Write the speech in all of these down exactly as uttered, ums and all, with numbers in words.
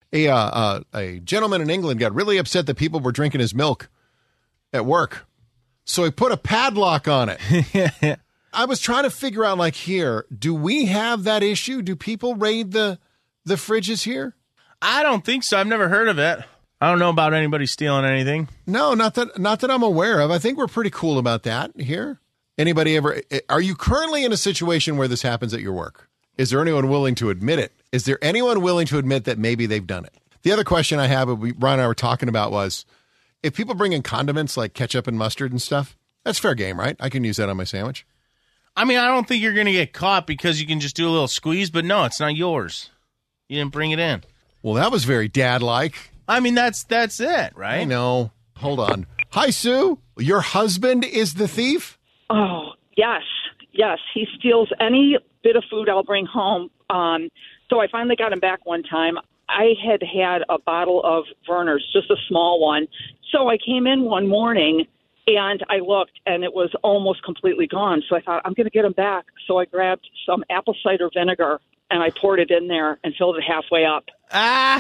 A, uh, uh, a gentleman in England got really upset that people were drinking his milk at work. So he put a padlock on it. I was trying to figure out, like, here, do we have that issue? Do people raid the the fridges here? I don't think so. I've never heard of it. I don't know about anybody stealing anything. No, not that not that I'm aware of. I think we're pretty cool about that here. Anybody ever, are you currently in a situation where this happens at your work? Is there anyone willing to admit it? Is there anyone willing to admit that maybe they've done it? The other question I have, we, Brian and I were talking about was, if people bring in condiments like ketchup and mustard and stuff, that's fair game, right? I can use that on my sandwich. I mean, I don't think you're going to get caught because you can just do a little squeeze, but no, it's not yours. You didn't bring it in. Well, that was very dad-like. I mean, that's that's it, right? I know. Hold on. Hi, Sue. Your husband is the thief? Oh, yes. Yes. He steals any bit of food I'll bring home. Um, so I finally got him back one time. I had had a bottle of Verner's, just a small one. So I came in one morning and I looked and it was almost completely gone. So I thought, I'm going to get him back. So I grabbed some apple cider vinegar and I poured it in there and filled it halfway up. Ah!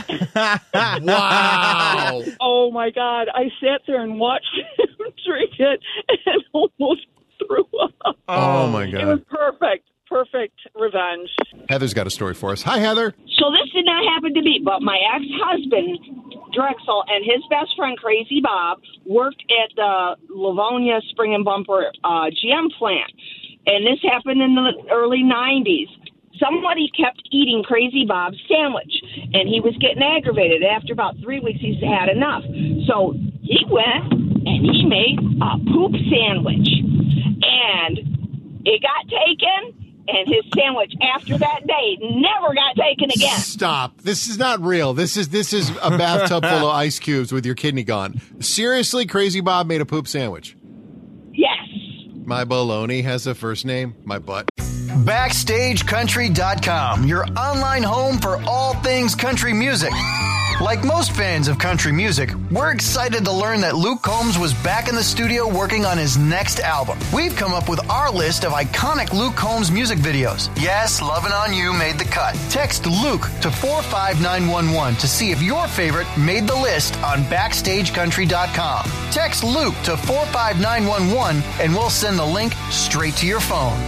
Wow. Oh, my God. I sat there and watched him drink it and almost threw up. Oh, my It God. was perfect. Perfect revenge. Heather's got a story for us. Hi, Heather. So this did not happen to me, but my ex-husband, Drexel, and his best friend, Crazy Bob, worked at the Livonia Spring and Bumper uh, G M plant. And this happened in the early nineties. Somebody kept eating Crazy Bob's sandwich, and he was getting aggravated. After about three weeks, he had enough. So he went, and he made a poop sandwich. And it got taken, and his sandwich after that day never got taken again. Stop. This is not real. This is this is a bathtub full of ice cubes with your kidney gone. Seriously, Crazy Bob made a poop sandwich? Yes. My baloney has a first name. My butt. Backstage Country dot com, your online home for all things country music. Like most fans of country music, we're excited to learn that Luke Combs was back in the studio working on his next album. We've come up with our list of iconic Luke Combs music videos. Yes, Lovin' On You made the cut. Text Luke to four five nine one one to see if your favorite made the list on Backstage Country dot com. Text Luke to four five nine one one and we'll send the link straight to your phone.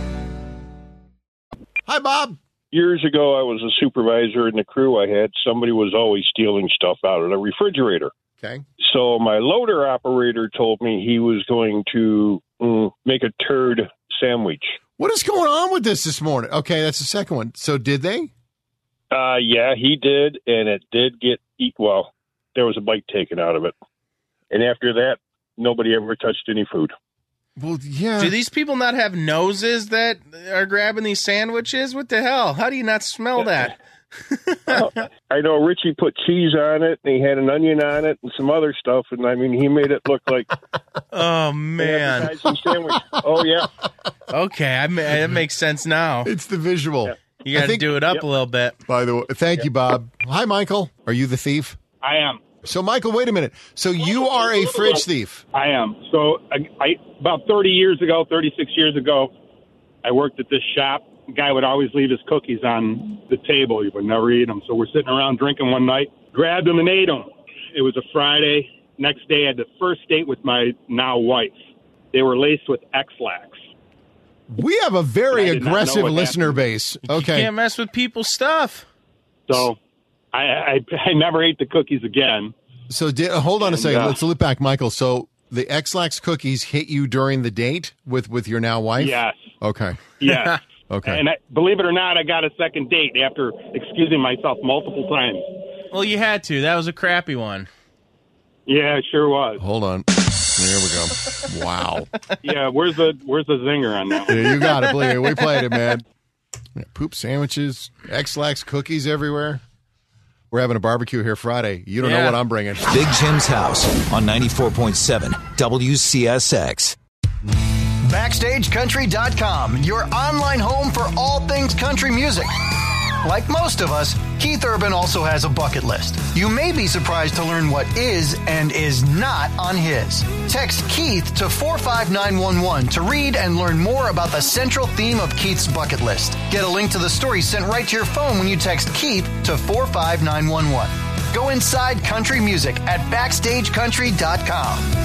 Hi, Bob. Years ago, I was a supervisor in the crew I had. Somebody was always stealing stuff out of the refrigerator. Okay. So my loader operator told me he was going to mm, make a turd sandwich. What is going on with this this morning? Okay, that's the second one. So did they? Uh, yeah, he did, and it did get eat. Well, there was a bite taken out of it. And after that, nobody ever touched any food. Well, yeah. Do these people not have noses that are grabbing these sandwiches? What the hell? How do you not smell that? uh, I know Richie put cheese on it, and he had an onion on it, and some other stuff, and I mean, he made it look like oh man, an advertising sandwich. Oh yeah. Okay, I, that makes sense now. It's the visual. Yeah. You got to do it up yep. a little bit. By the way, thank yep. you, Bob. Hi, Michael. Are you the thief? I am. So, Michael, wait a minute. So you are a fridge thief? I am. So I, I about thirty years ago, thirty-six years ago, I worked at this shop. The guy would always leave his cookies on the table. He would never eat them. So we're sitting around drinking one night, grabbed them and ate them. It was a Friday. Next day, I had the first date with my now wife. They were laced with X-Lax. We have a very aggressive listener happened. base. Okay. You can't mess with people's stuff. So I, I, I never ate the cookies again. So did, hold on and, a second. Uh, Let's look back, Michael. So the X-Lax cookies hit you during the date with, with your now wife? Yes. Okay. Yes. Okay. And I, believe it or not, I got a second date after excusing myself multiple times. Well, you had to. That was a crappy one. Yeah, it sure was. Hold on. There we go. Wow. Yeah, where's the where's the zinger on that one? Yeah, you got it, believe me. We played it, man. Yeah, poop sandwiches, X-Lax cookies everywhere. We're having a barbecue here Friday. You don't yeah. know what I'm bringing. Big Jim's House on ninety-four point seven W C S X. Backstage Country dot com, your online home for all things country music. Like most of us, Keith Urban also has a bucket list. You may be surprised to learn what is and is not on his. Text Keith to four five nine one one to read and learn more about the central theme of Keith's bucket list. Get a link to the story sent right to your phone when you text Keith to four five nine one one. Go inside country music at backstage country dot com.